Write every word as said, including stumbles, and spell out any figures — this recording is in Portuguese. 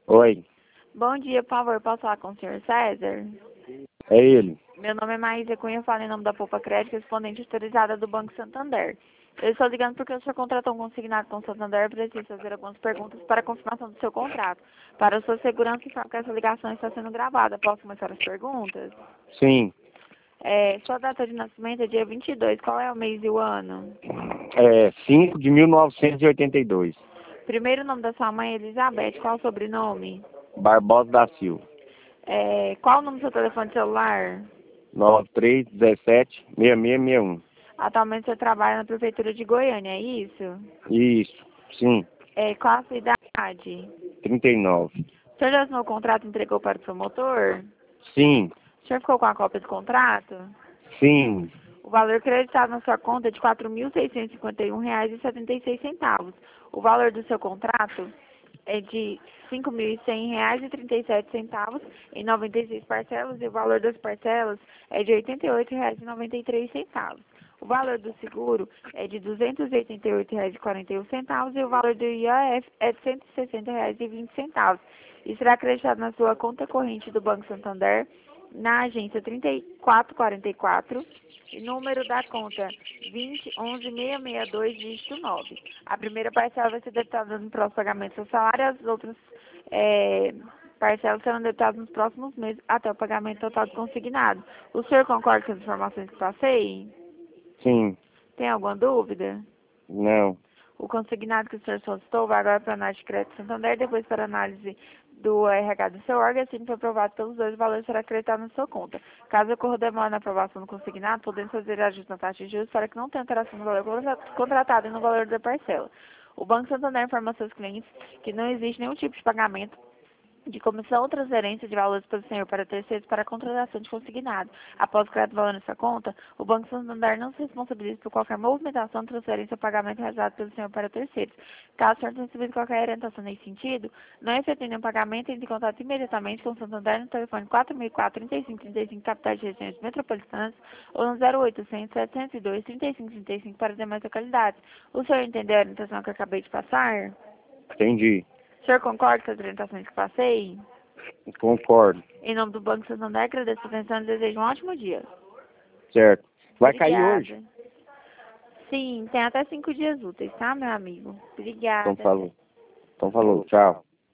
Oi, Bom dia, por favor, posso falar com o senhor César? é ele. Meu nome é Maísa Cunha, eu falo em nome da Poupa Crédito, respondente autorizada do Banco Santander. Eu estou ligando porque o senhor contratou um consignado com o Santander e preciso fazer algumas perguntas para a confirmação do seu contrato. Para a sua segurança, informo que essa ligação está sendo gravada. Posso começar as perguntas? Sim, É, sua data de nascimento é dia vinte e dois, qual é o mês e o ano? é cinco de mil novecentos e oitenta e dois. Primeiro nome da sua mãe é Elizabeth, qual é o sobrenome? Barbosa da Silva. É, qual o número do seu telefone celular? nove três um sete, seis seis seis um. Atualmente você trabalha na Prefeitura de Goiânia, é isso? Isso, sim, É, qual a sua idade? trinta e nove. O senhor já assinou o contrato e entregou para o promotor? Sim, O senhor ficou com a cópia do contrato? sim, O valor creditado na sua conta é de quatro mil seiscentos e cinquenta e um reais e setenta e seis centavos. O valor do seu contrato é de cinco mil e cem reais e trinta e sete centavos em noventa e seis parcelas e o valor das parcelas é de oitenta e oito reais e noventa e três centavos. O valor do seguro é de duzentos e oitenta e oito reais e quarenta e um centavos e o valor do I O F é de cento e sessenta reais e vinte centavos. E será acreditado na sua conta corrente do Banco Santander, na agência trinta e quatro quarenta e quatro, e número da conta vinte onze seiscentos e sessenta e dois, dígito nove. A primeira parcela vai ser debitada no próximo pagamento do seu salário, as outras é, parcelas serão debitadas nos próximos meses até o pagamento total do consignado. O senhor concorda com as informações que passei? sim, Tem alguma dúvida? não, O consignado que o senhor solicitou vai agora para a análise de crédito Santander, depois para a análise do R H do seu órgão, assim que for aprovado pelos dois, o valor será acreditado na sua conta. Caso ocorra demora na aprovação do consignado, podemos fazer ajuste na taxa de juros para que não tenha alteração no valor contratado e no valor da parcela. O Banco Santander informa aos seus clientes que não existe nenhum tipo de pagamento de comissão ou transferência de valores pelo senhor para terceiros para a contratação de consignado. Após o crédito valor nessa conta, o Banco Santander não se responsabiliza por qualquer movimentação, transferência ou pagamento realizado pelo senhor para terceiros. Caso o senhor tenha recebido qualquer orientação nesse sentido, não efetue nenhum pagamento, entre em contato imediatamente com o Santander no telefone quatro mil e quatro, trinta e cinco trinta e cinco, capitais de regiões metropolitanas, ou no zero oitocentos, setecentos e dois, trinta e cinco trinta e cinco para demais localidades. O senhor entendeu a orientação que eu acabei de passar? entendi, O senhor concorda com as orientações que passei? concordo, Em nome do Banco Santander, agradeço a atenção e desejo um ótimo dia. certo. Vai cair hoje? Obrigada. Sim, tem até cinco dias úteis, tá, meu amigo? Então Obrigada. falou, então falou, tchau.